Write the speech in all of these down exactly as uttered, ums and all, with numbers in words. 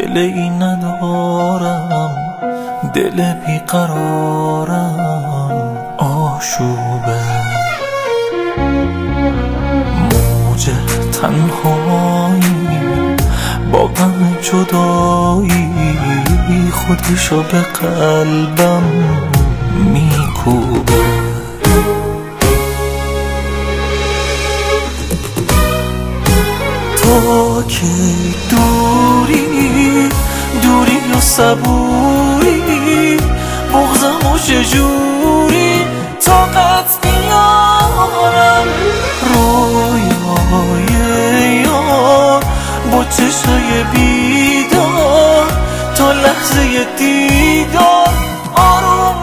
گله ای ندارم، دل بیقرارم آشوبه، موج تنهایی با غم جدایی خودشو به قلبم میکوبه. تو که دوری دوری و صبوری، بغضم و چجوری طاقت بیارم، رویای یار با چشای بیدار تا لحظه دیدار آروم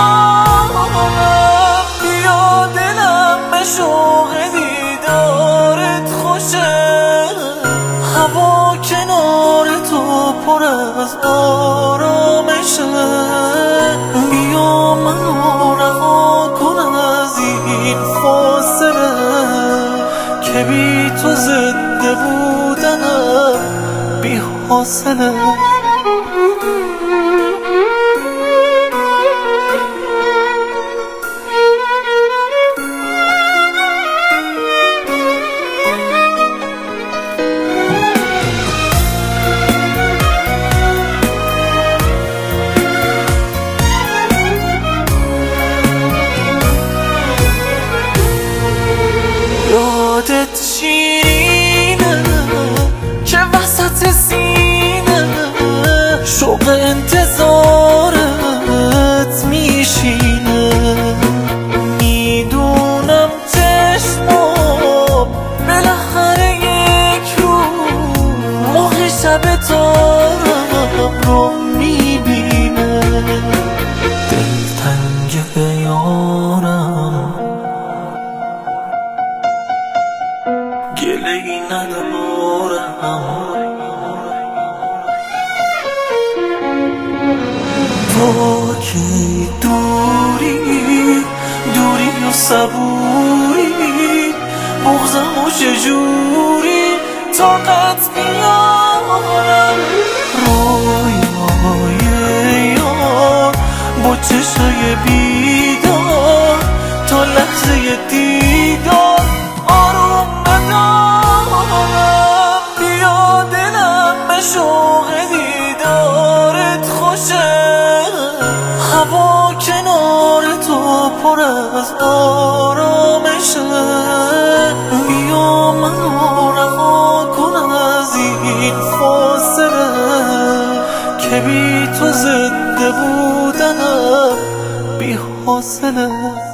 ندارم. بیا دلم به شوق دیدارت خوشه، هوا کنار تو پر از آرامشه، بیا منو رها کن از این فاصله که بی تو زنده بودنم بی حاصله. یادت شیرینه که وسط سینه شوق انتظارت میشینه، میدونم چشمام بالاخره یک رو ماه شب تارم رو میبینه. دلتنگ یارم گله ای ندارم، تو که دوری دوری و صبوری، بغضم و چجوری طاقت بیارم، رویای یار با چشای بیدار تا لحظه دیدار آروم ندارم. بیا دلم به شوق دیدارت خوشه، هوا کنار تو پر از آرامشه، بیا منو رها کن از این فاصله که بی تو زنده بودنم بی حاصله.